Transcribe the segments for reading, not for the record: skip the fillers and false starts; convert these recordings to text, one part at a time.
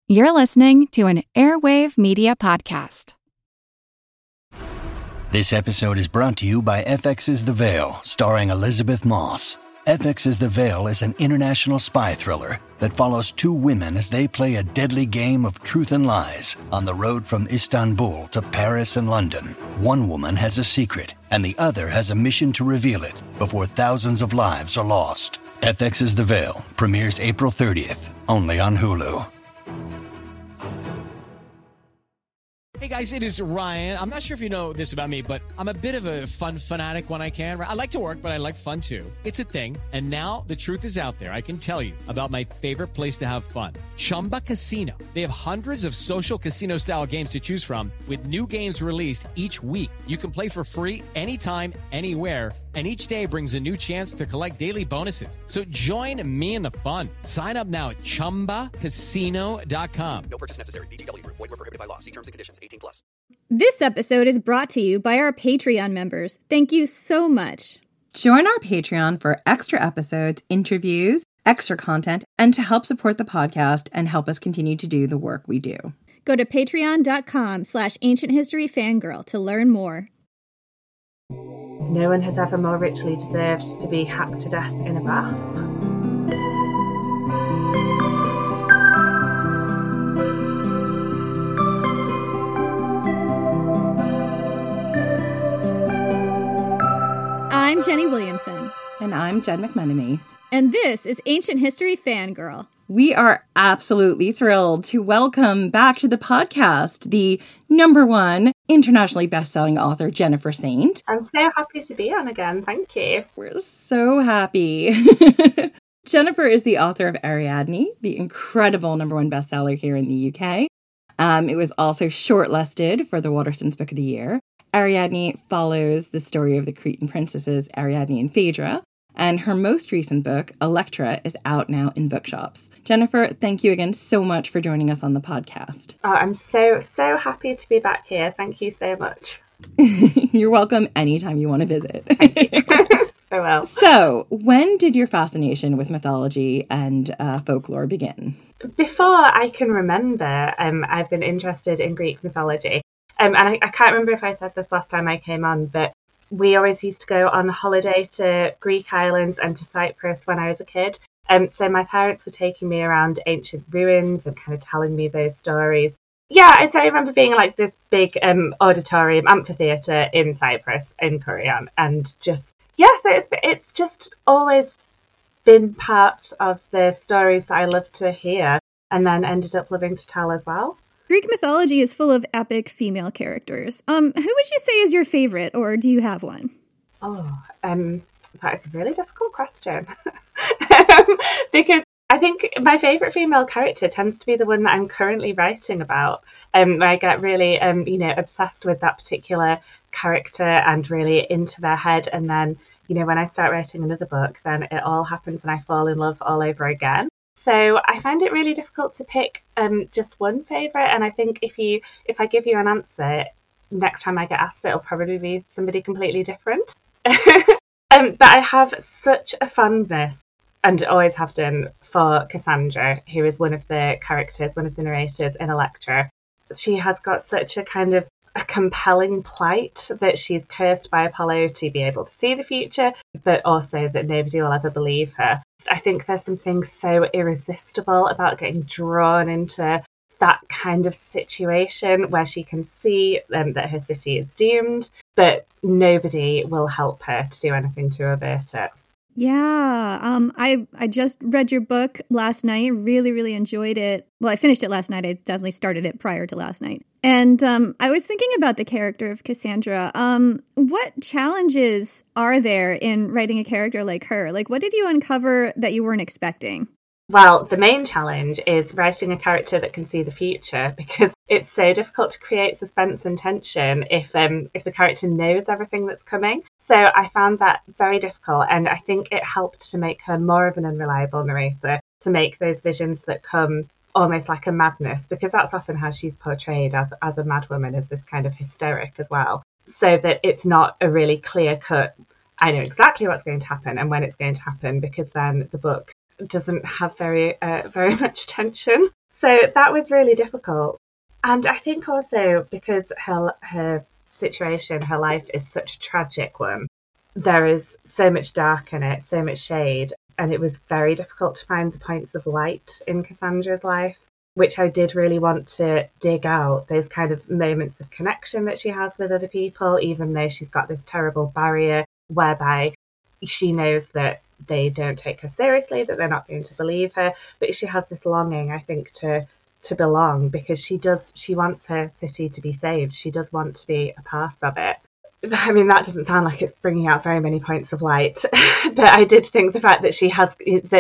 You're listening to an Airwave Media Podcast. This episode is brought to you by FX's The Veil, starring Elizabeth Moss. FX's The Veil is an international spy thriller that follows two women as they play a deadly game of truth and lies on the road from Istanbul to Paris and London. One woman has a secret, and the other has a mission to reveal it before thousands of lives are lost. FX's The Veil premieres April 30th, only on Hulu. Hey guys, it is Ryan. I'm not sure if you know this about me, but I'm a bit of a fun fanatic when I can. I like to work, but I like fun too. It's a thing. And now the truth is out there. I can tell you about my favorite place to have fun. Chumba Casino. They have hundreds of social casino style games to choose from with new games released each week. You can play for free anytime, anywhere. And each day brings a new chance to collect daily bonuses. So join me in the fun. Sign up now at ChumbaCasino.com. No purchase necessary. VGW Group. Void where prohibited by law. See terms and conditions. 18+. This episode is brought to you by our Patreon members. Thank you so much. Join our Patreon for extra episodes, interviews, extra content, and to help support the podcast and help us continue to do the work we do. Go to patreon.com/ancienthistoryfangirl to learn more. No one has ever more richly deserved to be hacked to death in a bath. I'm Jenny Williamson. And I'm Jen McMenemy. And this is Ancient History Fangirl. We are absolutely thrilled to welcome back to the podcast the #1 internationally best-selling author, Jennifer Saint. I'm so happy to be on again. Thank you. We're so happy. Jennifer is the author of Ariadne, the incredible #1 bestseller here in the UK. It was also shortlisted for the Waterstones Book of the Year. Ariadne follows the story of the Cretan princesses Ariadne and Phaedra, and her most recent book, Electra, is out now in bookshops. Jennifer, thank you again so much for joining us on the podcast. Oh, I'm so happy to be back here. Thank you so much. You're welcome anytime you want to visit. Thank you. Oh, well. So, when did your fascination with mythology and folklore begin? Before I can remember, I've been interested in Greek mythology. And I can't remember if I said this last time I came on, but we always used to go on holiday to Greek islands and to Cyprus when I was a kid. So my parents were taking me around ancient ruins and kind of telling me those stories. Yeah, so I remember being like this big auditorium amphitheatre in Cyprus, in Korean, and just, yeah, so it's just always been part of the stories that I love to hear and then ended up loving to tell as well. Greek mythology is full of epic female characters. Who would you say is your favorite, or do you have one? Oh, that is a really difficult question. Because I think my favourite female character tends to be the one that I'm currently writing about. Where I get really, obsessed with that particular character and really into their head. And then, when I start writing another book, then it all happens and I fall in love all over again. So I find it really difficult to pick just one favourite. And I think if I give you an answer, next time I get asked, it'll probably be somebody completely different. But I have such a fondness, and always have done, for Cassandra, who is one of the characters, one of the narrators in Electra. She has got such a kind of a compelling plight that she's cursed by Apollo to be able to see the future, but also that nobody will ever believe her. I think there's something so irresistible about getting drawn into that kind of situation where she can see that her city is doomed, but nobody will help her to do anything to avert it. Yeah, I just read your book last night. Really, really enjoyed it. Well, I finished it last night. I definitely started it prior to last night. And I was thinking about the character of Cassandra. What challenges are there in writing a character like her? Like, what did you uncover that you weren't expecting? Well, the main challenge is writing a character that can see the future, because it's so difficult to create suspense and tension if the character knows everything that's coming. So I found that very difficult, and I think it helped to make her more of an unreliable narrator, to make those visions that come almost like a madness, because that's often how she's portrayed, as a madwoman, as this kind of hysteric as well. So that it's not a really clear cut, I know exactly what's going to happen and when it's going to happen, because then the book doesn't have very much tension. So that was really difficult. And I think also because her situation, her life is such a tragic one, there is so much dark in it, so much shade, and it was very difficult to find the points of light in Cassandra's life, which I did really want to dig out, those kind of moments of connection that she has with other people, even though she's got this terrible barrier whereby she knows that they don't take her seriously, that they're not going to believe her, but she has this longing, I think, to belong, because she wants her city to be saved. She does want to be a part of it. I mean, that doesn't sound like it's bringing out very many points of light, but I did think the fact that she has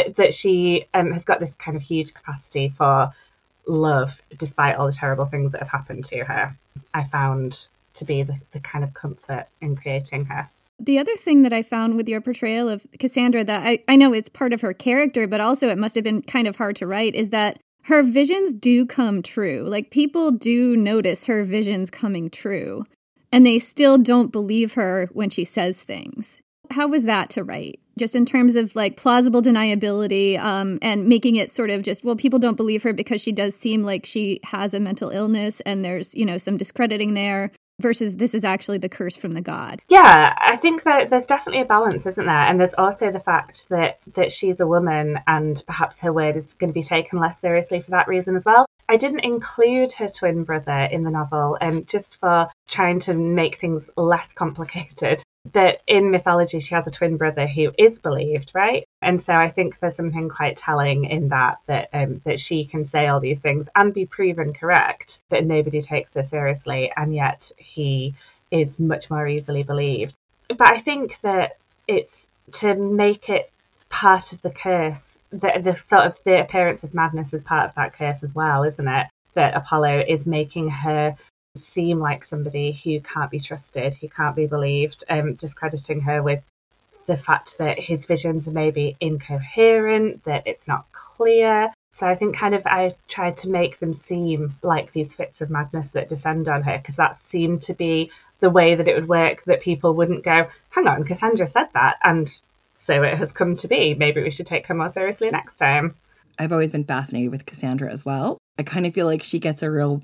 got this kind of huge capacity for love, despite all the terrible things that have happened to her, I found to be the kind of comfort in creating her. The other thing that I found with your portrayal of Cassandra that I know it's part of her character, but also it must have been kind of hard to write, is that her visions do come true. Like, people do notice her visions coming true, and they still don't believe her when she says things. How was that to write? Just in terms of like plausible deniability and making it sort of just, well, people don't believe her because she does seem like she has a mental illness and there's, some discrediting there, versus this is actually the curse from the god. Yeah, I think that there's definitely a balance, isn't there? And there's also the fact that she's a woman and perhaps her word is going to be taken less seriously for that reason as well. I didn't include her twin brother in the novel, just for trying to make things less complicated. But in mythology, she has a twin brother who is believed, right? And so I think there's something quite telling in that she can say all these things and be proven correct, but nobody takes her seriously, and yet he is much more easily believed. But I think that it's to make it part of the curse, the sort of the appearance of madness is part of that curse as well, isn't it? That Apollo is making her seem like somebody who can't be trusted, who can't be believed, discrediting her with the fact that his visions are maybe incoherent, that it's not clear. So I think I tried to make them seem like these fits of madness that descend on her, because that seemed to be the way that it would work, that people wouldn't go, hang on, Cassandra said that, and so it has come to be. Maybe we should take her more seriously next time. I've always been fascinated with Cassandra as well. I kind of feel like she gets a real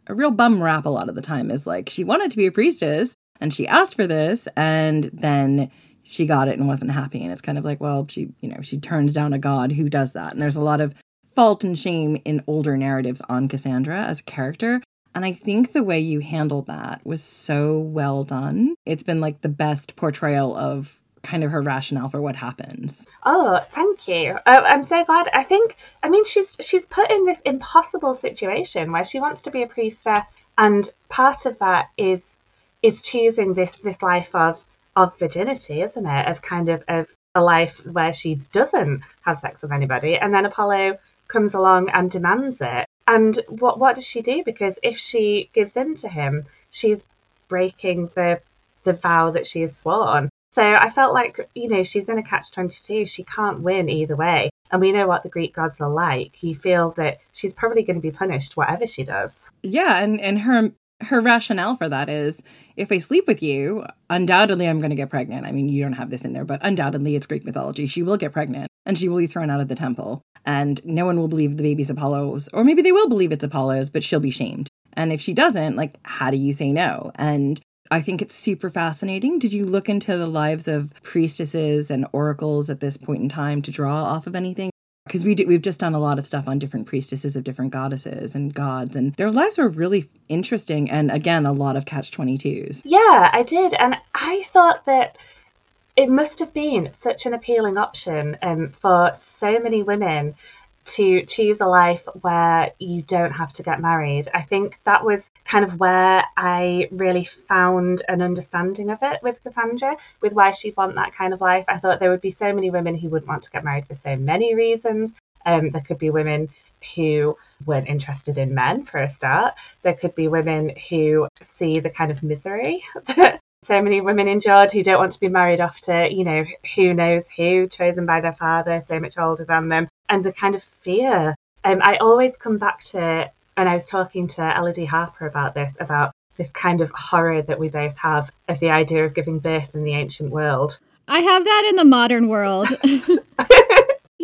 bum rap a lot of the time, is like, she wanted to be a priestess and she asked for this and then she got it and wasn't happy. And it's kind of like, well, she turns down a god who does that. And there's a lot of fault and shame in older narratives on Cassandra as a character. And I think the way you handled that was so well done. It's been like the best portrayal of kind of her rationale for what happens. Oh, thank you. I'm so glad. I mean, she's put in this impossible situation where she wants to be a priestess, and part of that is choosing this life of virginity, isn't it? Of a life where she doesn't have sex with anybody, and then Apollo comes along and demands it. And what does she do? Because if she gives in to him, she's breaking the vow that she has sworn. So I felt like, she's in a catch-22. She can't win either way. And we know what the Greek gods are like. You feel that she's probably going to be punished whatever she does. Yeah, and her rationale for that is, if I sleep with you, undoubtedly I'm going to get pregnant. I mean, you don't have this in there, but undoubtedly it's Greek mythology. She will get pregnant and she will be thrown out of the temple. And no one will believe the baby's Apollo's. Or maybe they will believe it's Apollo's, but she'll be shamed. And if she doesn't, like, how do you say no? And I think it's super fascinating. Did you look into the lives of priestesses and oracles at this point in time to draw off of anything? Because we've just done a lot of stuff on different priestesses of different goddesses and gods, and their lives are really interesting. And again, a lot of catch-22s. Yeah, I did. And I thought that it must have been such an appealing option for so many women to choose a life where you don't have to get married. I think that was kind of where I really found an understanding of it with Cassandra, with why she'd want that kind of life. I thought there would be so many women who wouldn't want to get married for so many reasons. There could be women who weren't interested in men, for a start. There could be women who see the kind of misery that so many women endured, who don't want to be married off to, who knows who, chosen by their father, so much older than them. And the kind of fear. I always come back to, and I was talking to Elodie Harper about this kind of horror that we both have of the idea of giving birth in the ancient world. I have that in the modern world. Yeah,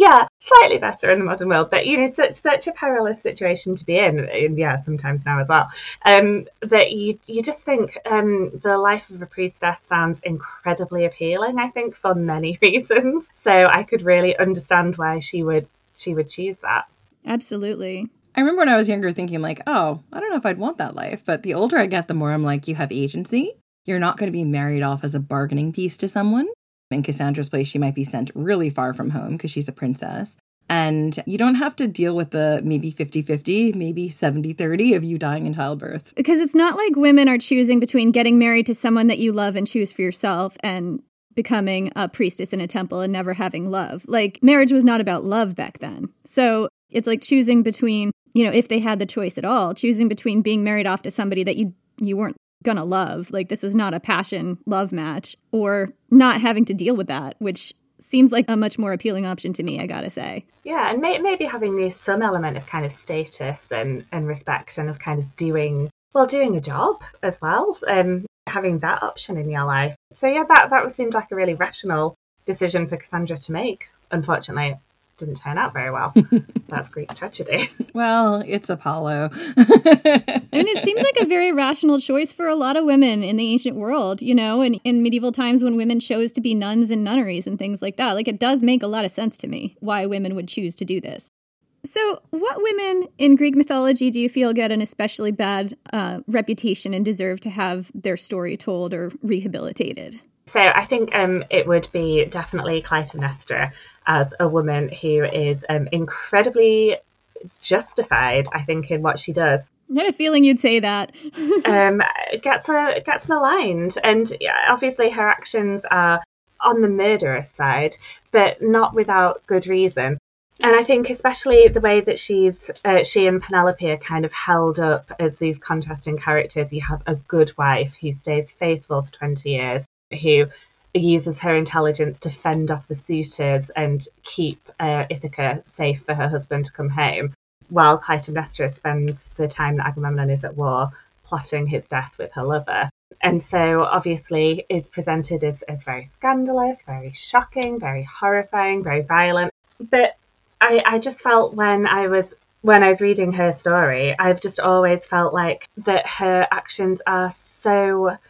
yeah, slightly better in the modern world, but such a perilous situation to be in, yeah, sometimes now as well. That you just think the life of a priestess sounds incredibly appealing, I think, for many reasons. So I could really understand why she would choose that. Absolutely. I remember when I was younger thinking like, oh, I don't know if I'd want that life. But the older I get, the more I'm like, you have agency. You're not going to be married off as a bargaining piece to someone. In Cassandra's place, she might be sent really far from home because she's a princess. And you don't have to deal with the maybe 50-50, maybe 70-30 of you dying in childbirth. Because it's not like women are choosing between getting married to someone that you love and choose for yourself and becoming a priestess in a temple and never having love. Like, marriage was not about love back then. So it's like choosing between, if they had the choice at all, choosing between being married off to somebody that you weren't gonna love. Like, this was not a passion love match, or not having to deal with that, which seems like a much more appealing option to me, I gotta say. Yeah, and maybe having some element of kind of status and respect, and of kind of doing a job as well, having that option in your life. So yeah, that seemed like a really rational decision for Cassandra to make. Unfortunately, it didn't turn out very well. That's Greek tragedy. Well, it's Apollo. I mean, it seems like a very rational choice for a lot of women in the ancient world, and in medieval times when women chose to be nuns and nunneries and things like that. Like, it does make a lot of sense to me why women would choose to do this. So what women in Greek mythology do you feel get an especially bad reputation and deserve to have their story told or rehabilitated? So I think it would be definitely Clytemnestra as a woman who is incredibly justified, I think, in what she does. I had a feeling you'd say that. Gets maligned, and obviously her actions are on the murderous side, but not without good reason. And I think especially the way that she and Penelope are kind of held up as these contrasting characters. You have a good wife who stays faithful for 20 years, who uses her intelligence to fend off the suitors and keep Ithaca safe for her husband to come home, while Clytemnestra spends the time that Agamemnon is at war plotting his death with her lover. And so obviously is presented as very scandalous, very shocking, very horrifying, very violent. But I just felt when I was reading her story, I've just always felt like that her actions are so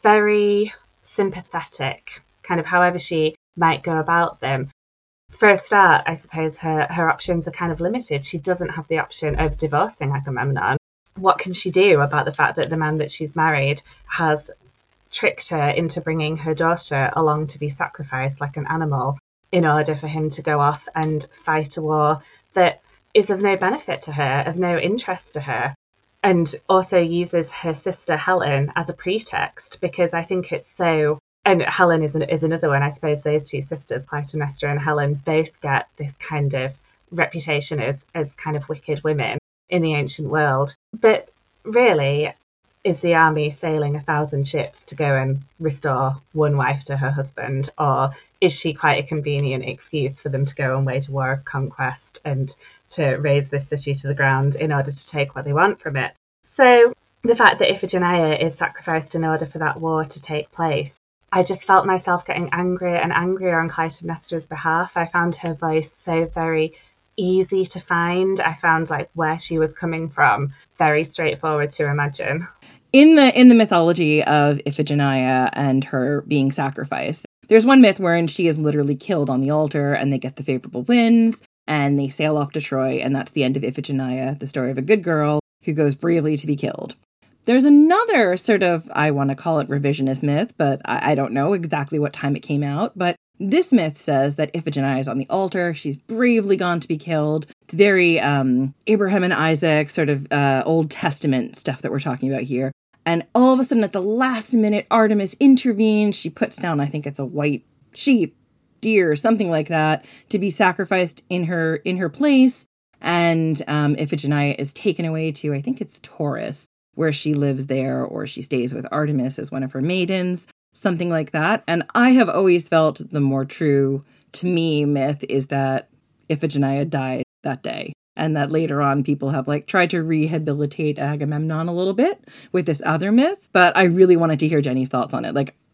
very sympathetic, kind of however she might go about them. For a start, I suppose her options are kind of limited. She doesn't have the option of divorcing Agamemnon. What can she do about the fact that the man that she's married has tricked her into bringing her daughter along to be sacrificed like an animal in order for him to go off and fight a war that is of no benefit to her, of no interest to her, and also uses her sister Helen as a pretext, because I think it's so... And Helen is another one. I suppose those two sisters, Clytemnestra and Helen, both get this kind of reputation as kind of wicked women in the ancient world. But really, is the army sailing 1,000 ships to go and restore one wife to her husband? Or is she quite a convenient excuse for them to go and wage a war of conquest and to raise this city to the ground in order to take what they want from it? So the fact that Iphigenia is sacrificed in order for that war to take place, I just felt myself getting angrier and angrier on Clytemnestra's behalf. I found her voice so very easy to find. I found like where she was coming from very straightforward to imagine. In the mythology of Iphigenia and her being sacrificed, there's one myth wherein she is literally killed on the altar and they get the favorable winds and they sail off to Troy, and that's the end of Iphigenia, the story of a good girl who goes bravely to be killed. There's another sort of, I want to call it revisionist myth, but I don't know exactly what time it came out, but this myth says that Iphigenia is on the altar, she's bravely gone to be killed. It's very Abraham and Isaac, sort of Old Testament stuff that we're talking about here. And all of a sudden, at the last minute, Artemis intervenes. She puts down, I think it's a white sheep, deer, something like that, to be sacrificed in her place. And Iphigenia is taken away to, I think it's Taurus, where she lives there, or she stays with Artemis as one of her maidens, something like that. And I have always felt the more true, to me, myth is that Iphigenia died that day. And that later on people have tried to rehabilitate Agamemnon a little bit with this other myth. But I really wanted to hear Jenny's thoughts on it.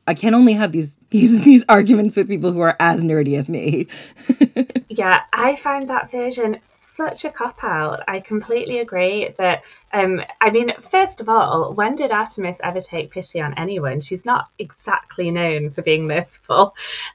I can only have these arguments with people who are as nerdy as me. Yeah, I find that version such a cop-out. I completely agree that, I mean, first of all, when did Artemis ever take pity on anyone? She's not exactly known for being merciful.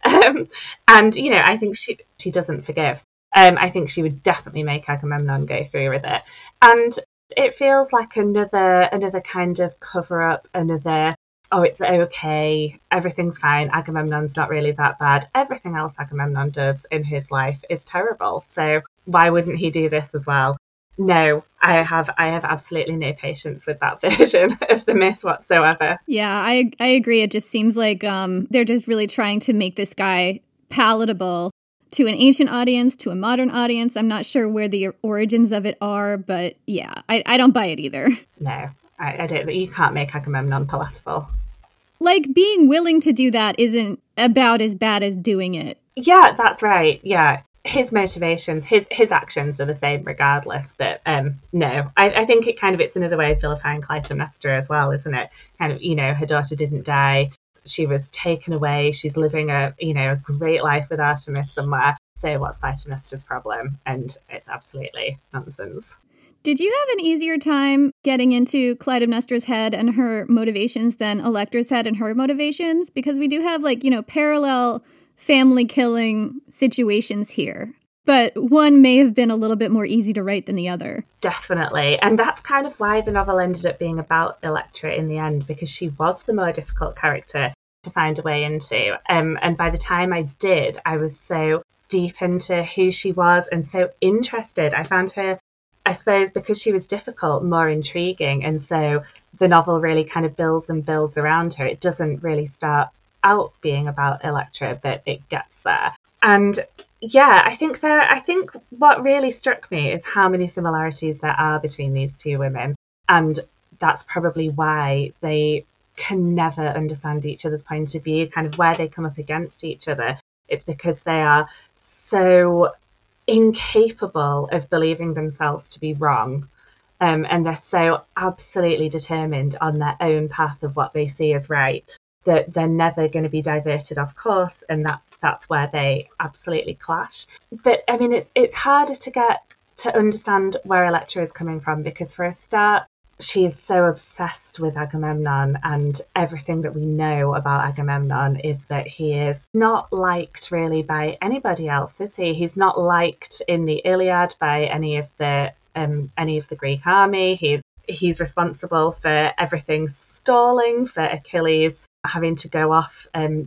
And, you know, I think she doesn't forgive. I think she would definitely make Agamemnon go through with it. And it feels like another kind of cover-up, another, oh, it's okay, everything's fine, Agamemnon's not really that bad. Everything else Agamemnon does in his life is terrible. So why wouldn't he do this as well? No, I have absolutely no patience with that version of the myth whatsoever. Yeah, I agree. It just seems like they're just really trying to make this guy palatable to an ancient audience, to a modern audience. I'm not sure where the origins of it are, but yeah, I don't buy it either. No, I don't. You can't make Agamemnon palatable. Like, being willing to do that isn't about as bad as doing it. Yeah, that's right. Yeah. His motivations, his actions are the same regardless. But no, I think it's another way of vilifying Clytemnestra as well, isn't it? Kind of, you know, her daughter didn't die. She was taken away. She's living a great life with Artemis somewhere. So what's Clytemnestra's problem? And it's absolutely nonsense. Did you have an easier time getting into Clytemnestra's head and her motivations than Electra's head and her motivations? Because we do have, like, you know, parallel family killing situations here. But one may have been a little bit more easy to write than the other. Definitely. And that's kind of why the novel ended up being about Electra in the end, because she was the more difficult character to find a way into. And by the time I did, I was so deep into who she was and so interested. I found her, I suppose, because she was difficult, more intriguing. And so the novel really kind of builds and builds around her. It doesn't really start out being about Electra, but it gets there. And yeah, I think what really struck me is how many similarities there are between these two women. And that's probably why they can never understand each other's point of view, kind of where they come up against each other. It's because they are so incapable of believing themselves to be wrong. And they're so absolutely determined on their own path of what they see as right, that they're never going to be diverted off course, and that's where they absolutely clash. But I mean, it's harder to get to understand where Electra is coming from, because for a start, she is so obsessed with Agamemnon, and everything that we know about Agamemnon is that he is not liked really by anybody else, is he? He's not liked in the Iliad by any of the Greek army. He's responsible for everything stalling, for Achilles having to go off in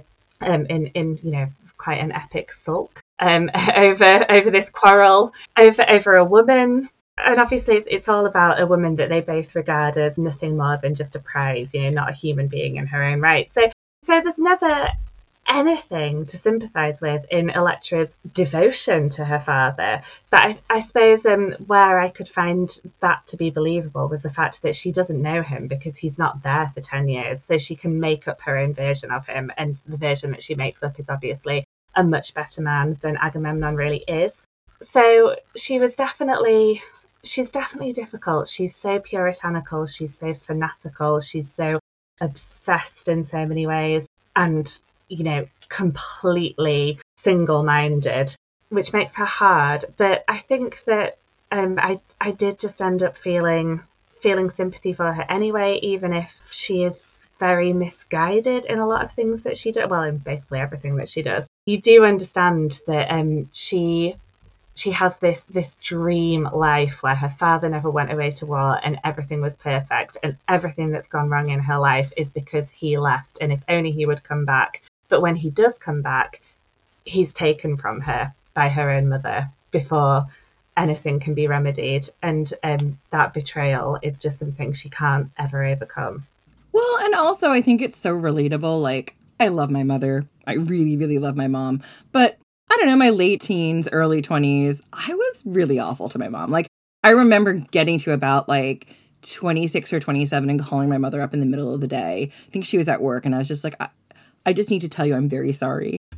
quite an epic sulk over this quarrel over a woman. And obviously it's all about a woman that they both regard as nothing more than just a prize, not a human being in her own right. So there's never anything to sympathise with in Electra's devotion to her father. But I suppose where I could find that to be believable was the fact that she doesn't know him because he's not there for 10 years. So she can make up her own version of him. And the version that she makes up is obviously a much better man than Agamemnon really is. So she's definitely difficult. She's so puritanical. She's so fanatical. She's so obsessed in so many ways. And completely single-minded, which makes her hard. But I think that I did just end up feeling sympathy for her anyway, even if she is very misguided in a lot of things that she does. Well, in basically everything that she does. You do understand that she has this dream life where her father never went away to war and everything was perfect, and everything that's gone wrong in her life is because he left, and if only he would come back. But when he does come back, he's taken from her by her own mother before anything can be remedied. And that betrayal is just something she can't ever overcome. Well, and also I think it's so relatable. Like, I love my mother. I really, really love my mom. But I don't know, my late teens, early 20s, I was really awful to my mom. Like, I remember getting to about 26 or 27 and calling my mother up in the middle of the day. I think she was at work, and I was just like, I just need to tell you I'm very sorry.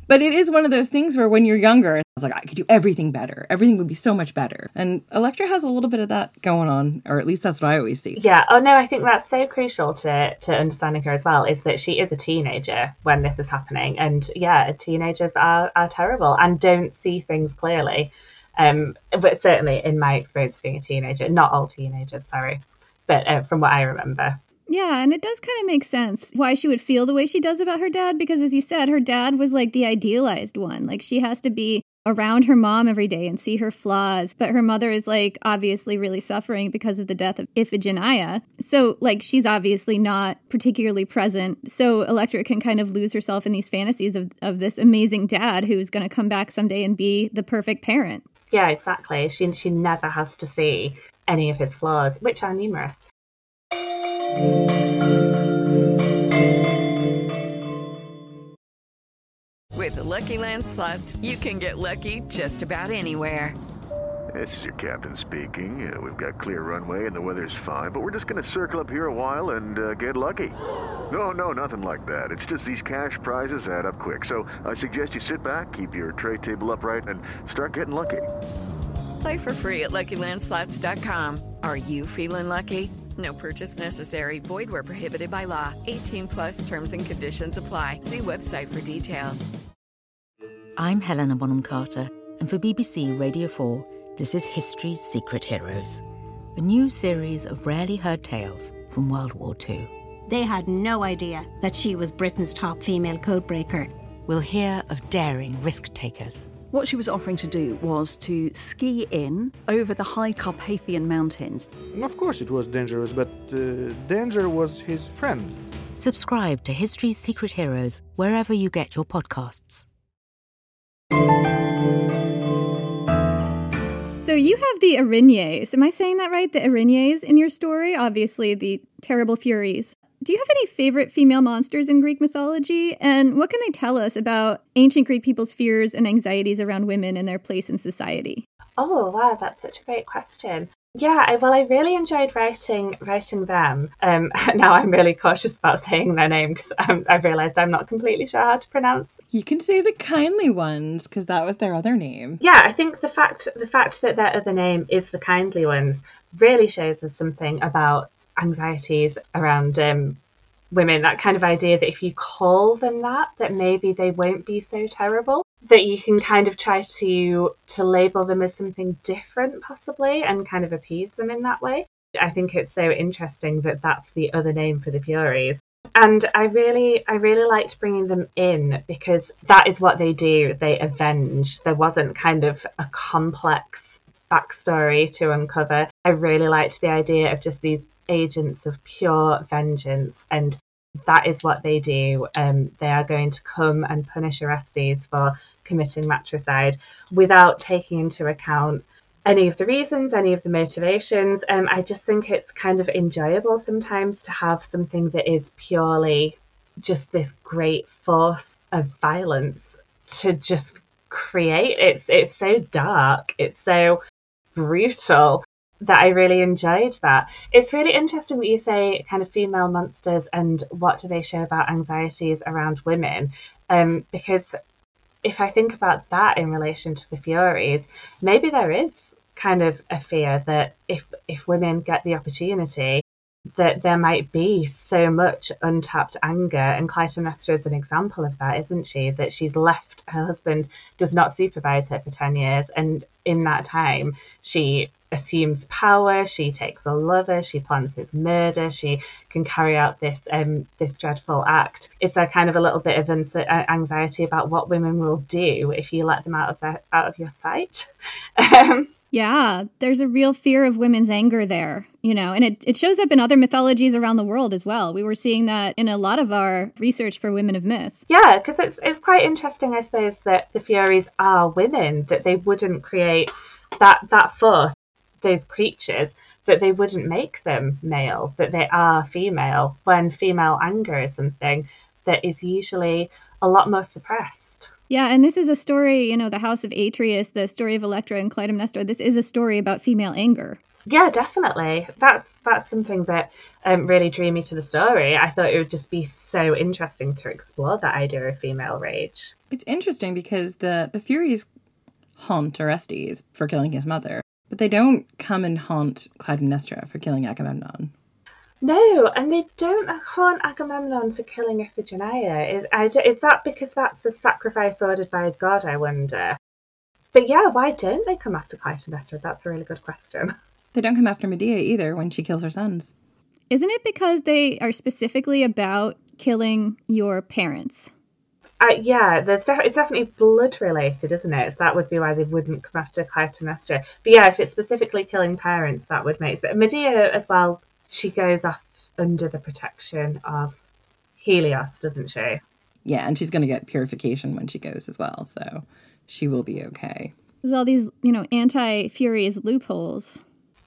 But it is one of those things where when you're younger, it's like, I could do everything better. Everything would be so much better. And Electra has a little bit of that going on, or at least that's what I always see. Yeah. Oh, no, I think that's so crucial to understanding her as well, is that she is a teenager when this is happening. And yeah, teenagers are terrible and don't see things clearly. But certainly in my experience being a teenager, not all teenagers, sorry, but from what I remember. Yeah, and it does kind of make sense why she would feel the way she does about her dad, because as you said, her dad was like the idealized one. Like she has to be around her mom every day and see her flaws, but her mother is like obviously really suffering because of the death of Iphigenia. So like she's obviously not particularly present. So Electra can kind of lose herself in these fantasies of this amazing dad who's going to come back someday and be the perfect parent. Yeah, exactly. She never has to see any of his flaws, which are numerous. With the Lucky Land Slots, you can get lucky just about anywhere. This is your captain speaking. We've got clear runway and the weather's fine, but we're just going to circle up here a while and get lucky. No, nothing like that. It's just these cash prizes add up quick. So I suggest you sit back, keep your tray table upright, and start getting lucky. Play for free at LuckyLandSlots.com. Are you feeling lucky? No purchase necessary. Void where prohibited by law. 18+ terms and conditions apply. See website for details. I'm Helena Bonham Carter, and for BBC Radio 4, this is History's Secret Heroes, a new series of rarely heard tales from World War II. They had no idea that she was Britain's top female codebreaker. We'll hear of daring risk-takers. What she was offering to do was to ski in over the high Carpathian Mountains. Of course it was dangerous, but danger was his friend. Subscribe to History's Secret Heroes wherever you get your podcasts. So you have the Erinyes. Am I saying that right? The Erinyes in your story? Obviously, the terrible Furies. Do you have any favorite female monsters in Greek mythology? And what can they tell us about ancient Greek people's fears and anxieties around women and their place in society? Oh, wow, that's such a great question. Yeah, I really enjoyed writing them. Now I'm really cautious about saying their name because I've realised I'm not completely sure how to pronounce. You can say the kindly ones because that was their other name. Yeah, I think the fact that their other name is the kindly ones really shows us something about anxieties around women. That kind of idea that if you call them that maybe they won't be so terrible. That you can kind of try to label them as something different, possibly, and kind of appease them in that way. I think it's so interesting that that's the other name for the Furies. And I really liked bringing them in because that is what they do. They avenge. There wasn't kind of a complex backstory to uncover. I really liked the idea of just these agents of pure vengeance, and that is what they do. They are going to come and punish Orestes for committing matricide without taking into account any of the reasons, any of the motivations. I just think it's kind of enjoyable sometimes to have something that is purely just this great force of violence to just create. It's so dark, it's so brutal that I really enjoyed that. It's really interesting that you say kind of female monsters and what do they show about anxieties around women, because if I think about that in relation to the Furies, maybe there is kind of a fear that if women get the opportunity, that there might be so much untapped anger. And Clytemnestra is an example of that, isn't she? That she's left, her husband does not supervise her for 10 years. And in that time, she assumes power, she takes a lover, she plans his murder, she can carry out this dreadful act. Is there kind of a little bit of anxiety about what women will do if you let them out of your sight? Yeah, there's a real fear of women's anger there, and it shows up in other mythologies around the world as well. We were seeing that in a lot of our research for Women of Myth. Yeah, because it's quite interesting, I suppose, that the Furies are women, that they wouldn't create that force, those creatures, that they wouldn't make them male, that they are female, when female anger is something that is usually a lot more suppressed. Yeah, and this is a story, the House of Atreus, the story of Electra and Clytemnestra, this is a story about female anger. Yeah, definitely. That's something that really drew me to the story. I thought it would just be so interesting to explore that idea of female rage. It's interesting because the Furies haunt Orestes for killing his mother, but they don't come and haunt Clytemnestra for killing Agamemnon. No, and they don't haunt Agamemnon for killing Iphigenia. Is that because that's a sacrifice ordered by a god, I wonder? But yeah, why don't they come after Clytemnestra? That's a really good question. They don't come after Medea either when she kills her sons. Isn't it because they are specifically about killing your parents? Yeah, it's definitely blood related, isn't it? So that would be why they wouldn't come after Clytemnestra. But yeah, if it's specifically killing parents, that would make sense. Medea as well, she goes off under the protection of Helios, doesn't she? Yeah, and she's going to get purification when she goes as well, so she will be okay. There's all these, anti-Furies loopholes.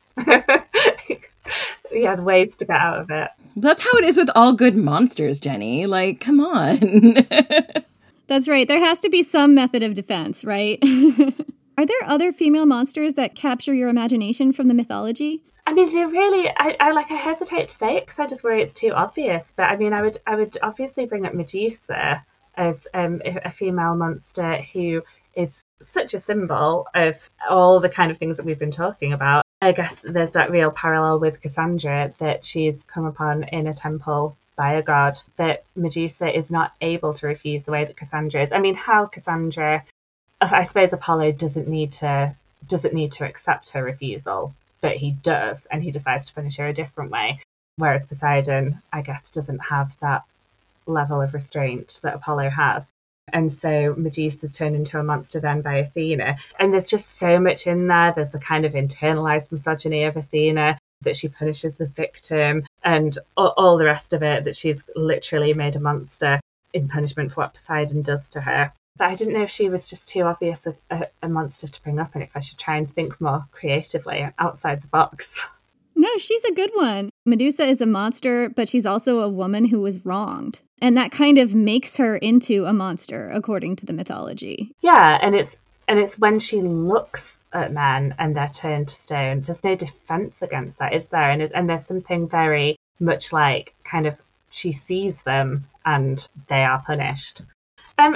Yeah, the ways to get out of it. That's how it is with all good monsters, Jenny. Like, come on. That's right. There has to be some method of defense, right? Are there other female monsters that capture your imagination from the mythology? I mean, they really, I hesitate to say it because I just worry it's too obvious. But I mean, I would obviously bring up Medusa as a female monster who is such a symbol of all the kind of things that we've been talking about. I guess there's that real parallel with Cassandra, that she's come upon in a temple by a god, that Medusa is not able to refuse the way that Cassandra is. I mean, how Cassandra, I suppose Apollo doesn't need to accept her refusal, but he does, and he decides to punish her a different way. Whereas Poseidon, I guess, doesn't have that level of restraint that Apollo has. And so Medusa's turned into a monster then by Athena. And there's just so much in there. There's the kind of internalized misogyny of Athena, that she punishes the victim, and all the rest of it, that she's literally made a monster in punishment for what Poseidon does to her. But I didn't know if she was just too obvious a monster to bring up, and if I should try and think more creatively outside the box. No, she's a good one. Medusa is a monster, but she's also a woman who was wronged. And that kind of makes her into a monster, according to the mythology. Yeah, and it's when she looks at men and they're turned to stone. There's no defense against that, is there? And there's something very much like kind of she sees them and they are punished. And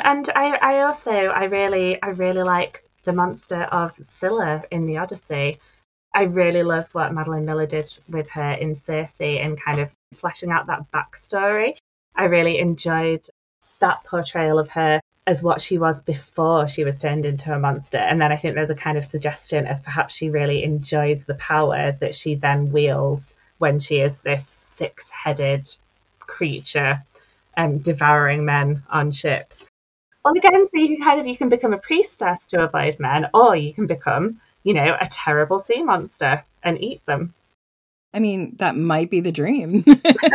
I really like the monster of Scylla in the Odyssey. I really loved what Madeline Miller did with her in Circe and kind of fleshing out that backstory. I really enjoyed that portrayal of her as what she was before she was turned into a monster. And then I think there's a kind of suggestion of perhaps she really enjoys the power that she then wields when she is this six-headed creature devouring men on ships. Well, again, so you can become a priestess to avoid men, or you can become, a terrible sea monster and eat them. I mean, that might be the dream.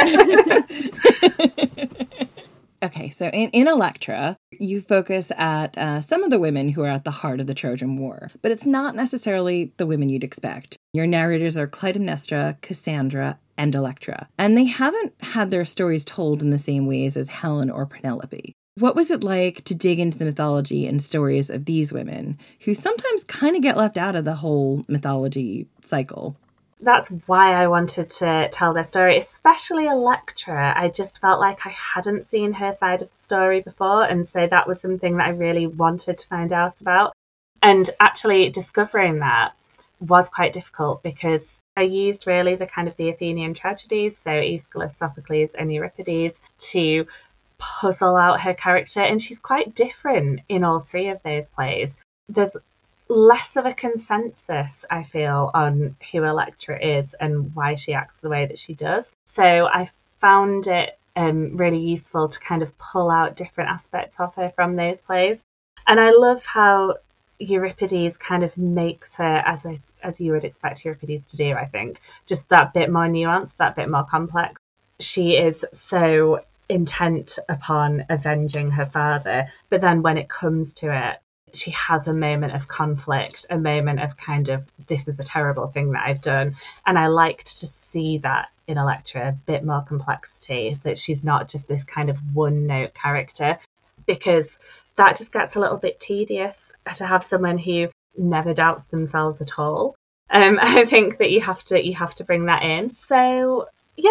Okay, so in Electra, you focus at some of the women who are at the heart of the Trojan War, but it's not necessarily the women you'd expect. Your narrators are Clytemnestra, Cassandra, and Electra, and they haven't had their stories told in the same ways as Helen or Penelope. What was it like to dig into the mythology and stories of these women, who sometimes kind of get left out of the whole mythology cycle? That's why I wanted to tell their story, especially Electra. I just felt like I hadn't seen her side of the story before, and so that was something that I really wanted to find out about. And actually discovering that was quite difficult because I used really the kind of the Athenian tragedies, so Aeschylus, Sophocles, and Euripides, to puzzle out her character, and she's quite different in all three of those plays. There's less of a consensus, I feel, on who Electra is and why she acts the way that she does. So I found it really useful to kind of pull out different aspects of her from those plays. And I love how Euripides kind of makes her, as you would expect Euripides to do, I think, just that bit more nuanced, that bit more complex. She is so intent upon avenging her father, but then when it comes to it, she has a moment of conflict, a moment of kind of, this is a terrible thing that I've done. And I liked to see that in Electra, a bit more complexity, that she's not just this kind of one-note character, because that just gets a little bit tedious to have someone who never doubts themselves at all. I think that you have to bring that in. So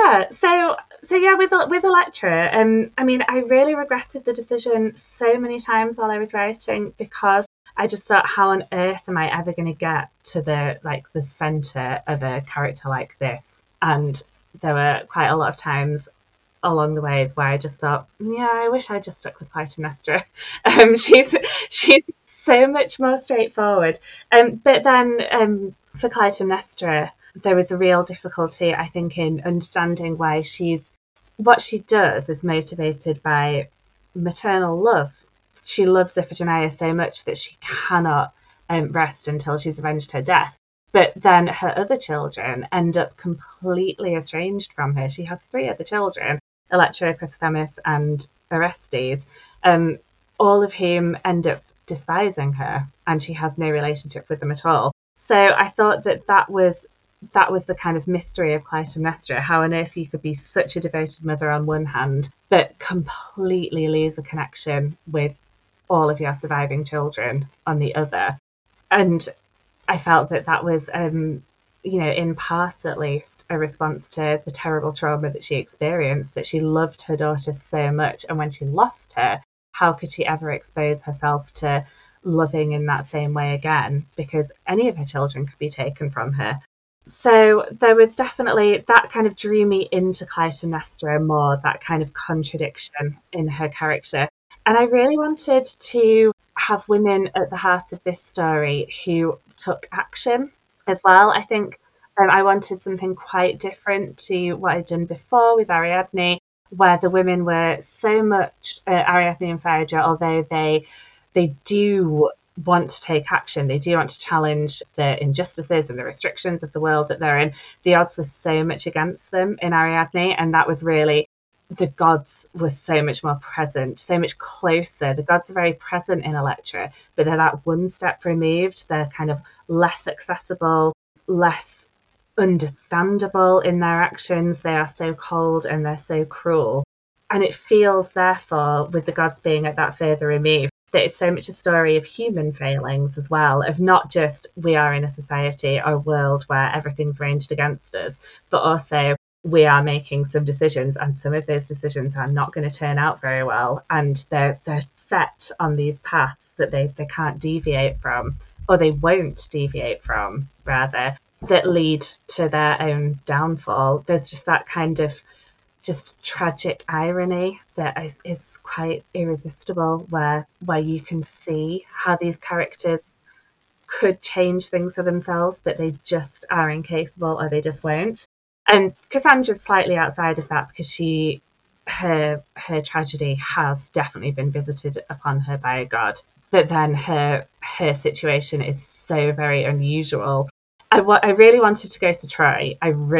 with Electra, I mean, I really regretted the decision so many times while I was writing, because I just thought, how on earth am I ever going to get to the center of a character like this? And there were quite a lot of times along the way where I just thought, yeah, I wish I just stuck with Clytemnestra. She's so much more straightforward. But then for Clytemnestra, there was a real difficulty, I think, in understanding why what she does is motivated by maternal love. She loves Iphigenia so much that she cannot rest until she's avenged her death. But then her other children end up completely estranged from her. She has 3 other children, Electra, Chrysothemis, and Orestes, all of whom end up despising her, and she has no relationship with them at all. So I thought that was the kind of mystery of Clytemnestra, how on earth you could be such a devoted mother on one hand, but completely lose a connection with all of your surviving children on the other. And I felt that was, in part at least, a response to the terrible trauma that she experienced, that she loved her daughter so much, and when she lost her, how could she ever expose herself to loving in that same way again? Because any of her children could be taken from her. So there was definitely that kind of drew me into Clytemnestra more, that kind of contradiction in her character. And I really wanted to have women at the heart of this story who took action as well. I think I wanted something quite different to what I'd done before with Ariadne, where the women were so much, Ariadne and Phaedra, although they do want to take action, they do want to challenge the injustices and the restrictions of the world that they're in. The odds were so much against them in Ariadne, and that was really, the gods were so much more present, so much closer. The gods are very present in Electra, but they're that one step removed. They're kind of less accessible, less understandable in their actions. They are so cold and they're so cruel. And it feels, therefore, with the gods being at that further remove, that it's so much a story of human failings as well, of not just we are in a society or a world where everything's ranged against us, but also we are making some decisions, and some of those decisions are not going to turn out very well, and they're set on these paths that they can't deviate from, or they won't deviate from, rather, that lead to their own downfall. There's just that kind of just tragic irony that is quite irresistible, where you can see how these characters could change things for themselves, but they just are incapable, or they just won't. And Cassandra's slightly outside of that, because her tragedy has definitely been visited upon her by a god, but then her situation is so very unusual. I really wanted to go to Troy.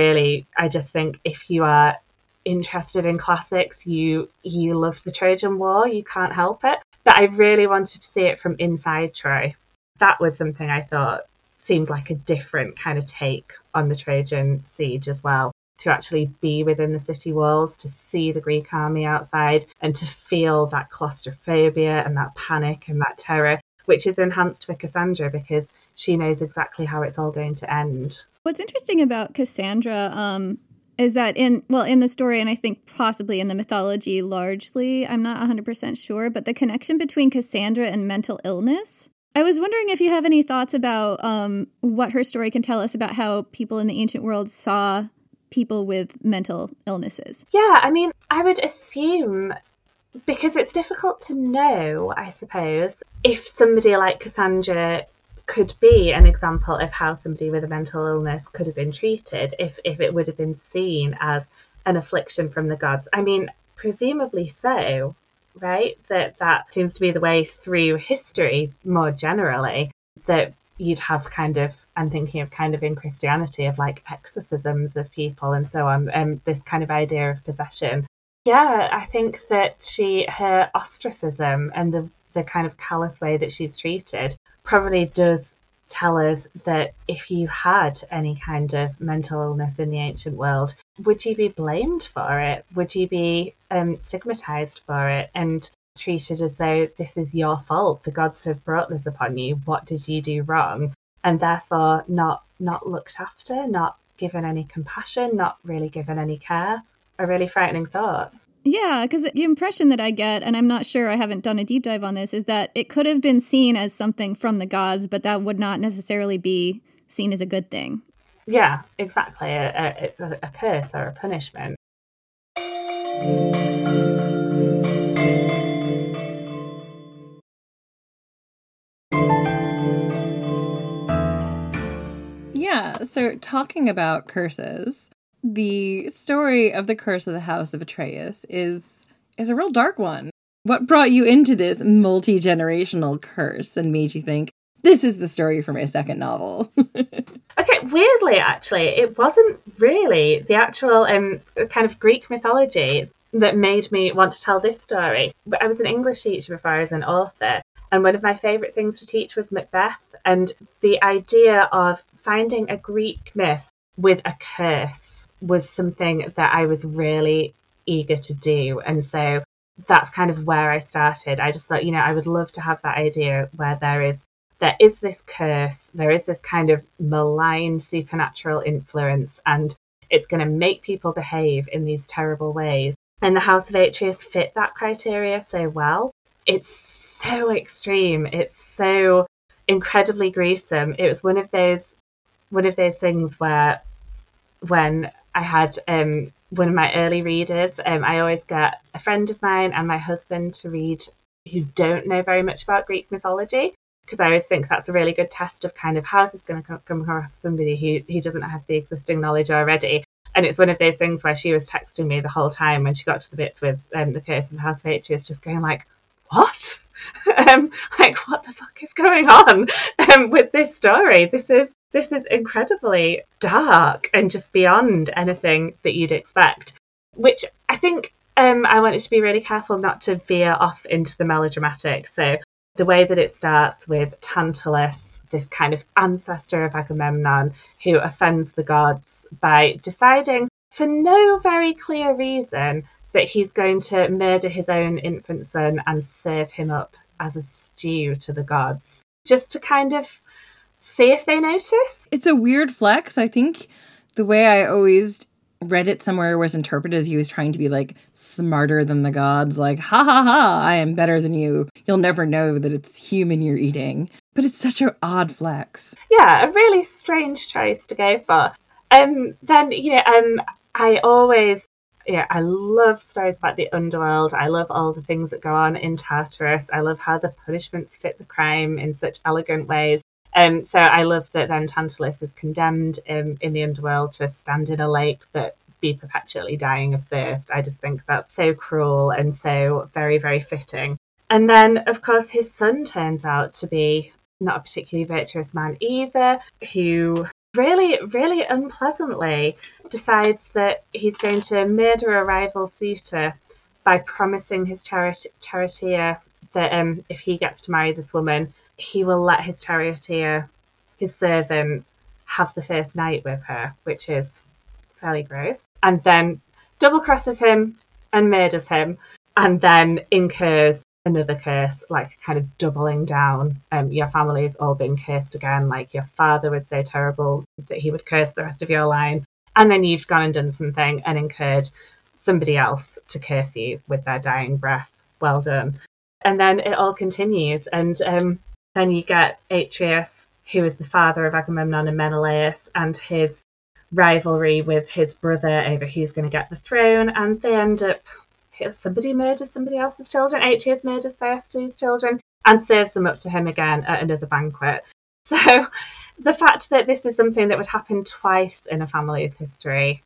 I just think if you are interested in classics, you love the Trojan War, you can't help it. But I really wanted to see it from inside Troy. That was something I thought seemed like a different kind of take on the Trojan siege as well, to actually be within the city walls, to see the Greek army outside, and to feel that claustrophobia and that panic and that terror, which is enhanced for Cassandra because she knows exactly how it's all going to end. What's interesting about Cassandra is that in the story, and I think possibly in the mythology largely, I'm not 100% sure, but the connection between Cassandra and mental illness. I was wondering if you have any thoughts about what her story can tell us about how people in the ancient world saw people with mental illnesses. Yeah, I mean, I would assume, because it's difficult to know, I suppose, if somebody like Cassandra could be an example of how somebody with a mental illness could have been treated, if it would have been seen as an affliction from the gods. I mean, presumably so, right? That seems to be the way through history more generally, that you'd have I'm thinking of kind of in Christianity, of like exorcisms of people and so on, this kind of idea of possession. Yeah, I think that her ostracism and the kind of callous way that she's treated probably does tell us that if you had any kind of mental illness in the ancient world, would you be blamed for it? Would you be stigmatized for it and treated as though this is your fault? The gods have brought this upon you. What did you do wrong? and therefore not looked after, not given any compassion, not really given any care. A really frightening thought. Yeah, because the impression that I get, and I'm not sure, I haven't done a deep dive on this, is that it could have been seen as something from the gods, but that would not necessarily be seen as a good thing. Yeah, exactly. It's a curse or a punishment. Yeah, so talking about curses, the story of the curse of the House of Atreus is a real dark one. What brought you into this multi-generational curse and made you think, this is the story for my second novel? Okay, weirdly, actually, it wasn't really the actual kind of Greek mythology that made me want to tell this story. But I was an English teacher before I was an author, and one of my favourite things to teach was Macbeth, and the idea of finding a Greek myth with a curse was something that I was really eager to do. And so that's kind of where I started. I just thought, I would love to have that idea where there is this curse, there is this kind of malign supernatural influence, and it's going to make people behave in these terrible ways. And the House of Atreus fit that criteria so well. It's so extreme. It's so incredibly gruesome. It was one of those things where when I had one of my early readers, I always get a friend of mine and my husband to read who don't know very much about Greek mythology, because I always think that's a really good test of kind of how is this going to come across somebody who doesn't have the existing knowledge already. And it's one of those things where she was texting me the whole time when she got to the bits with the Curse of the House of Atreus, just going like, what? Like, what the fuck is going on with this story? This is incredibly dark and just beyond anything that you'd expect, which I think I wanted to be really careful not to veer off into the melodramatic. So the way that it starts with Tantalus, this kind of ancestor of Agamemnon, who offends the gods by deciding for no very clear reason that he's going to murder his own infant son and serve him up as a stew to the gods, just to kind of see if they notice. It's a weird flex. I think the way I always read it somewhere was interpreted as he was trying to be like smarter than the gods, like, ha ha ha, I am better than you. You'll never know that it's human you're eating. But it's such an odd flex. Yeah, a really strange choice to go for. I love stories about the underworld. I love all the things that go on in Tartarus. I love how the punishments fit the crime in such elegant ways. So I love that then Tantalus is condemned in the underworld to stand in a lake but be perpetually dying of thirst. I just think that's so cruel and so very, very fitting. And then, of course, his son turns out to be not a particularly virtuous man either, who really, really unpleasantly decides that he's going to murder a rival suitor by promising his charioteer that if he gets to marry this woman, he will let his charioteer, his servant, have the first night with her, which is fairly gross. And then double crosses him and murders him, and then incurs another curse, like kind of doubling down. Your family's all been cursed again, like your father was so terrible that he would curse the rest of your line. And then you've gone and done something and incurred somebody else to curse you with their dying breath. Well done. And then it all continues. And then you get Atreus, who is the father of Agamemnon and Menelaus, and his rivalry with his brother over who's going to get the throne. And they end up, somebody murders somebody else's children. Atreus murders Thyestes' children and serves them up to him again at another banquet. So the fact that this is something that would happen twice in a family's history,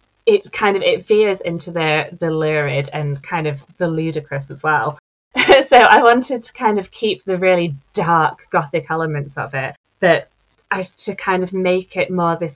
it veers into the lurid and kind of the ludicrous as well. So I wanted to kind of keep the really dark gothic elements of it, but to kind of make it more this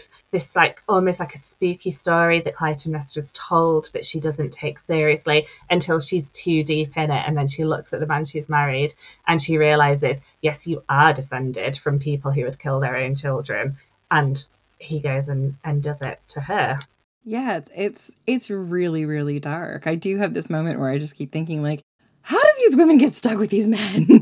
like almost like a spooky story that Clytemnestra's told that she doesn't take seriously until she's too deep in it, and then she looks at the man she's married and she realizes, yes, you are descended from people who would kill their own children, and he goes and does it to her. Yeah, it's really, really dark. I do have this moment where I just keep thinking, like, how do these women get stuck with these men?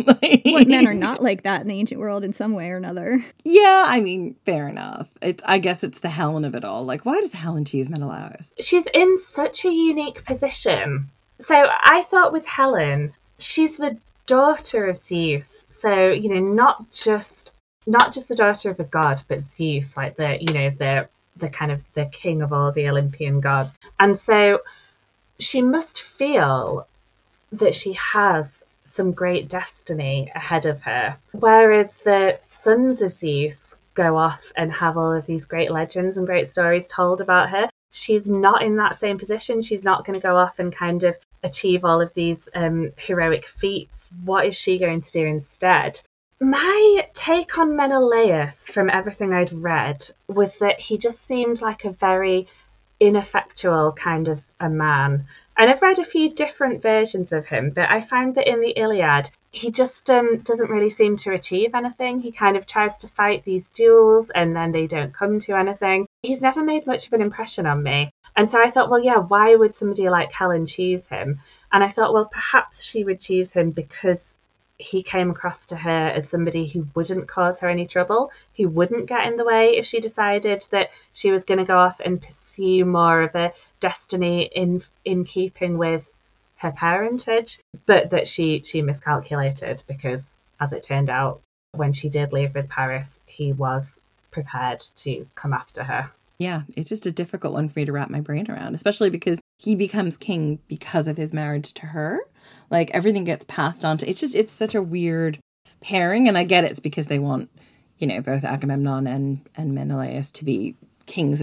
What, men are not like that in the ancient world in some way or another. Yeah, I mean, fair enough. I guess it's the Helen of it all. Like, why does Helen choose Menelaus? She's in such a unique position. So I thought with Helen, she's the daughter of Zeus. So, not just the daughter of a god, but Zeus, like the kind of the king of all the Olympian gods. And so she must feel that she has some great destiny ahead of her. Whereas the sons of Zeus go off and have all of these great legends and great stories told about her, she's not in that same position. She's not going to go off and kind of achieve all of these heroic feats. What is she going to do instead? My take on Menelaus from everything I'd read was that he just seemed like a very ineffectual kind of a man. And I've read a few different versions of him, but I find that in the Iliad, he just doesn't really seem to achieve anything. He kind of tries to fight these duels and then they don't come to anything. He's never made much of an impression on me. And so I thought, well, yeah, why would somebody like Helen choose him? And I thought, well, perhaps she would choose him because he came across to her as somebody who wouldn't cause her any trouble, who wouldn't get in the way if she decided that she was going to go off and pursue more of a destiny in keeping with her parentage, but that she miscalculated because, as it turned out, when she did leave with Paris, he was prepared to come after her. Yeah, it's just a difficult one for me to wrap my brain around, especially because he becomes king because of his marriage to her. Like, everything gets passed on to... It's such a weird pairing, and I get it's because they want, both Agamemnon and Menelaus to be kings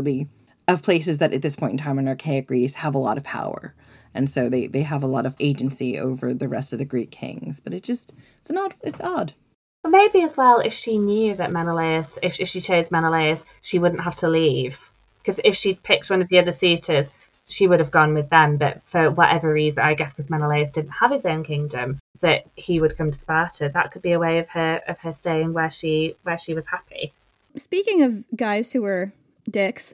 of places that at this point in time in archaic Greece have a lot of power. And so they have a lot of agency over the rest of the Greek kings. But it's odd. Maybe as well, if she knew that Menelaus, if she chose Menelaus, she wouldn't have to leave. Because if she'd picked one of the other suitors, she would have gone with them. But for whatever reason, I guess because Menelaus didn't have his own kingdom, that he would come to Sparta. That could be a way of her staying where she was happy. Speaking of guys who were dicks,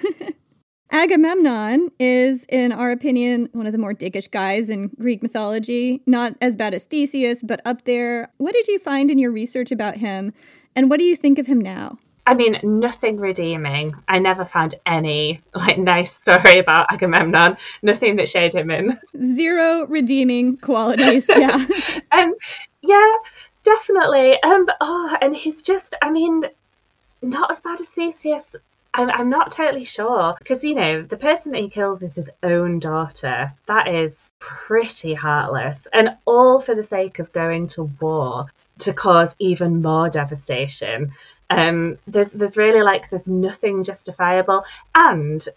Agamemnon is, in our opinion, one of the more dickish guys in Greek mythology. Not as bad as Theseus, but up there. What did you find in your research about him, and what do you think of him now? I mean, nothing redeeming. I never found any nice story about Agamemnon. Nothing that showed him in. Zero redeeming qualities. Yeah. Yeah, definitely. And he's just, not as bad as Theseus. I'm not totally sure because, the person that he kills is his own daughter. That is pretty heartless, and all for the sake of going to war to cause even more devastation. There's really there's nothing justifiable, and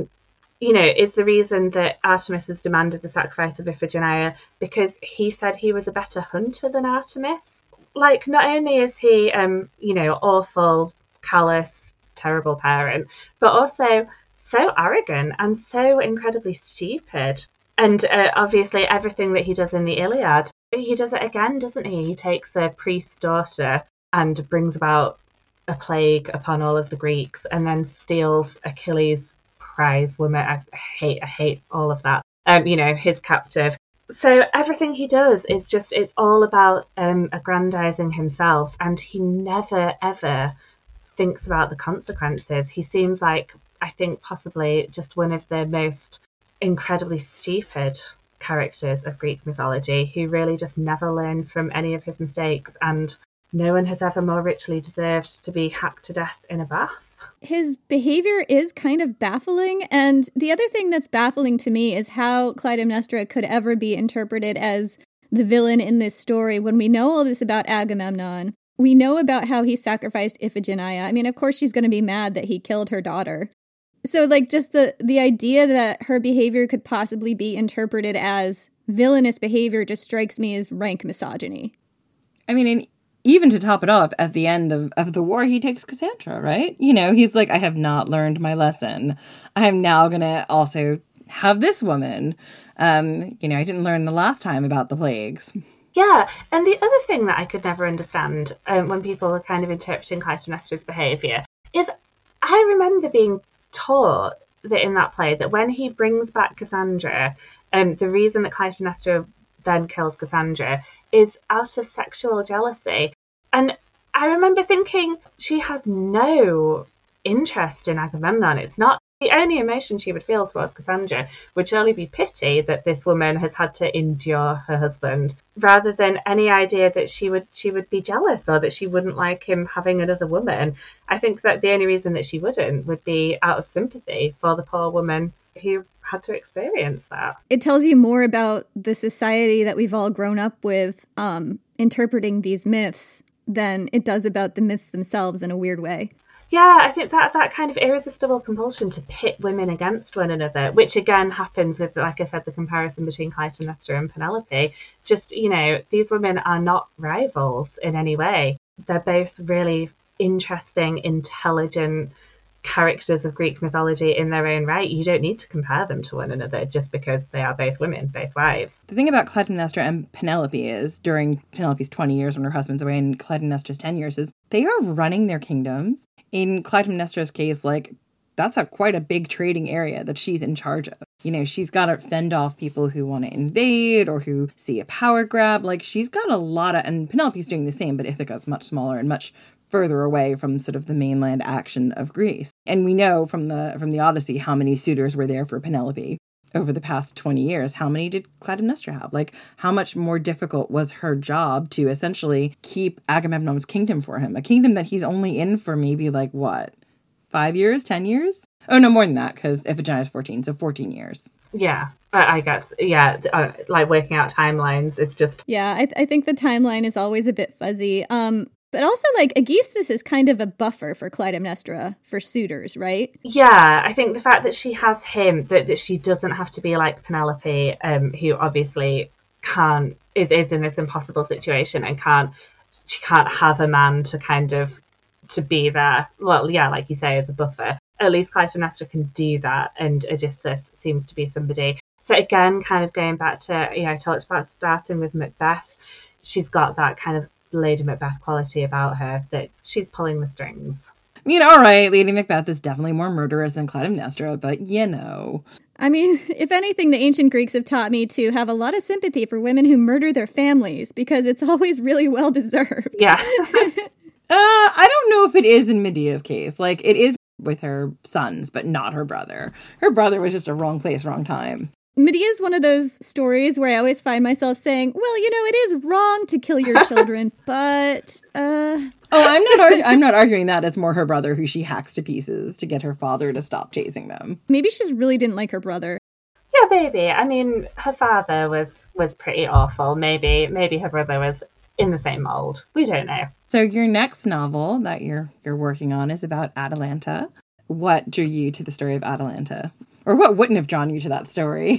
is the reason that Artemis has demanded the sacrifice of Iphigenia because he said he was a better hunter than Artemis. Not only is he awful, callous, terrible parent, but also so arrogant and so incredibly stupid. And obviously everything that he does in the Iliad, he does it again, doesn't he? He takes a priest's daughter and brings about a plague upon all of the Greeks and then steals Achilles' prize woman. I hate all of that. His captive. So everything he does is just, it's all about aggrandizing himself, and he never ever thinks about the consequences. He seems like, I think, possibly just one of the most incredibly stupid characters of Greek mythology who really just never learns from any of his mistakes, and no one has ever more richly deserved to be hacked to death in a bath. His behavior is kind of baffling, and the other thing that's baffling to me is how Clytemnestra could ever be interpreted as the villain in this story when we know all this about Agamemnon. We know about how he sacrificed Iphigenia. Of course she's going to be mad that he killed her daughter. So, just the idea that her behavior could possibly be interpreted as villainous behavior just strikes me as rank misogyny. And even to top it off, at the end of the war, he takes Cassandra, right? He's like, I have not learned my lesson. I am now going to also have this woman. I didn't learn the last time about the plagues. Yeah, and the other thing that I could never understand when people were kind of interpreting Clytemnestra's behaviour is I remember being taught that in that play that when he brings back Cassandra, the reason that Clytemnestra then kills Cassandra is out of sexual jealousy. And I remember thinking, she has no interest in Agamemnon. It's not the only emotion she would feel towards Cassandra would surely be pity that this woman has had to endure her husband, rather than any idea that she would be jealous or that she wouldn't like him having another woman. I think that the only reason that she wouldn't would be out of sympathy for the poor woman who had to experience that. It tells you more about the society that we've all grown up with, interpreting these myths, than it does about the myths themselves in a weird way. Yeah, I think that kind of irresistible compulsion to pit women against one another, which again happens with, like I said, the comparison between Clytemnestra and Penelope. Just, these women are not rivals in any way. They're both really interesting, intelligent characters of Greek mythology in their own right. You don't need to compare them to one another just because they are both women, both wives. The thing about Clytemnestra and Penelope is, during Penelope's 20 years when her husband's away and Clytemnestra's 10 years, is they are running their kingdoms. In Clytemnestra's case, that's quite a big trading area that she's in charge of. She's got to fend off people who want to invade or who see a power grab. She's got a lot of, and Penelope's doing the same, but Ithaca's much smaller and much further away from sort of the mainland action of Greece. And we know from the Odyssey how many suitors were there for Penelope over the past 20 years. How many did Clytemnestra have? How much more difficult was her job to essentially keep Agamemnon's kingdom for him? A kingdom that he's only in for maybe 5 years, 10 years? Oh, no, more than that, because Iphigenia is 14, so 14 years. Yeah, I guess. Yeah, working out timelines, it's just... Yeah, I think the timeline is always a bit fuzzy. But also, Aegisthus is kind of a buffer for Clytemnestra, for suitors, right? Yeah, I think the fact that she has him, that she doesn't have to be like Penelope, who obviously is in this impossible situation and she can't have a man to be there. Well, yeah, like you say, as a buffer. At least Clytemnestra can do that, and Aegisthus seems to be somebody. So again, kind of going back to, I talked about starting with Macbeth, she's got that kind of Lady Macbeth quality about her, that she's pulling the strings. All right, Lady Macbeth is definitely more murderous than Clytemnestra, but I mean, if anything, the ancient Greeks have taught me to have a lot of sympathy for women who murder their families, because it's always really well deserved. Yeah. I don't know if it is in Medea's case. It is with her sons, but not her brother. Her brother was just a wrong place, wrong time. Medea is one of those stories where I always find myself saying, well, it is wrong to kill your children, but... Oh, I'm not arguing that. It's more her brother who she hacks to pieces to get her father to stop chasing them. Maybe she just really didn't like her brother. Yeah, maybe. I mean, her father was pretty awful. Maybe her brother was in the same mold. We don't know. So your next novel that you're working on is about Atalanta. What drew you to the story of Atalanta? Or what wouldn't have drawn you to that story?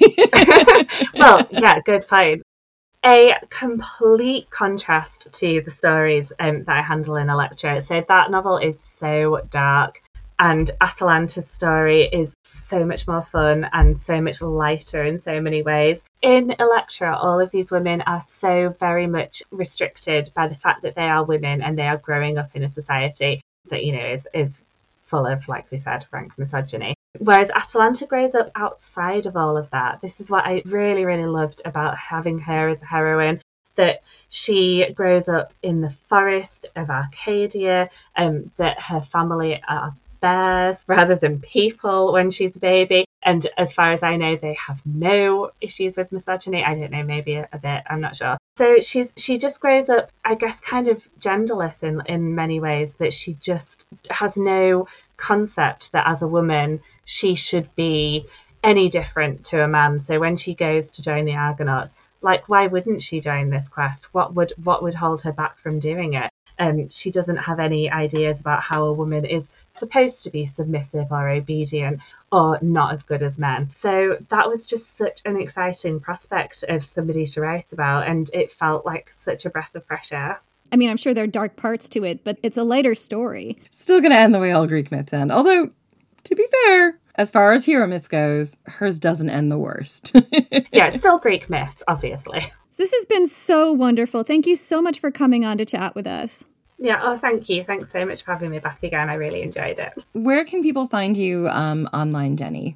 Well, yeah, good point. A complete contrast to the stories that I handle in Electra. So that novel is so dark, and Atalanta's story is so much more fun and so much lighter in so many ways. In Electra, all of these women are so very much restricted by the fact that they are women and they are growing up in a society that, is full of, like we said, rank misogyny. Whereas Atalanta grows up outside of all of that. This is what I really, really loved about having her as a heroine, that she grows up in the forest of Arcadia, that her family are bears rather than people when she's a baby. And as far as I know, they have no issues with misogyny. I don't know, maybe a bit, I'm not sure. So she just grows up, I guess, kind of genderless in many ways, that she just has no concept that as a woman she should be any different to a man. So when she goes to join the Argonauts, why wouldn't she join this quest? What would hold her back from doing it? She doesn't have any ideas about how a woman is supposed to be submissive or obedient or not as good as men. So that was just such an exciting prospect of somebody to write about, and it felt like such a breath of fresh air. I mean, I'm sure there are dark parts to it, but it's a lighter story. Still going to end the way all Greek myths end. Although, to be fair, as far as hero myths goes, hers doesn't end the worst. Yeah, it's still Greek myth, obviously. This has been so wonderful. Thank you so much for coming on to chat with us. Yeah, oh, thank you. Thanks so much for having me back again. I really enjoyed it. Where can people find you online, Jenny?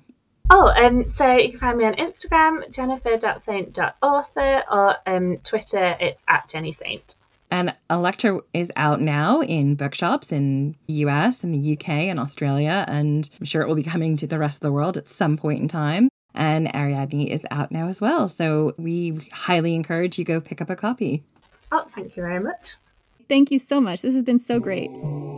So you can find me on Instagram, jennifer.saint.author, or Twitter, it's @JennySaint. And Electra is out now in bookshops in the US and the UK and Australia, and I'm sure it will be coming to the rest of the world at some point in time. And Ariadne is out now as well, so we highly encourage you go pick up a copy. Oh, thank you very much. Thank you so much. This has been so great.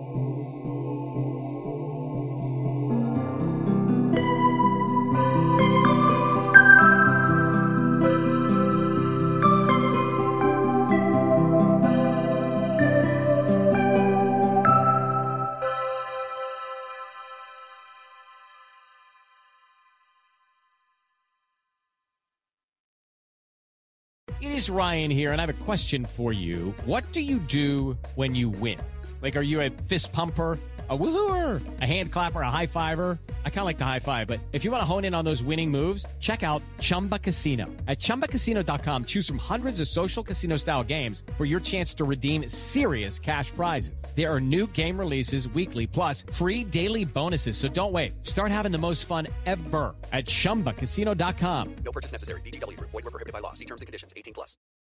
It is Ryan here, and I have a question for you. What do you do when you win? Like, are you a fist pumper, a woo-hooer, a hand clapper, a high-fiver? I kind of like the high-five, but if you want to hone in on those winning moves, check out Chumba Casino. At ChumbaCasino.com, choose from hundreds of social casino-style games for your chance to redeem serious cash prizes. There are new game releases weekly, plus free daily bonuses, so don't wait. Start having the most fun ever at ChumbaCasino.com. No purchase necessary. VGW Group. Void where prohibited by law. See terms and conditions. 18+.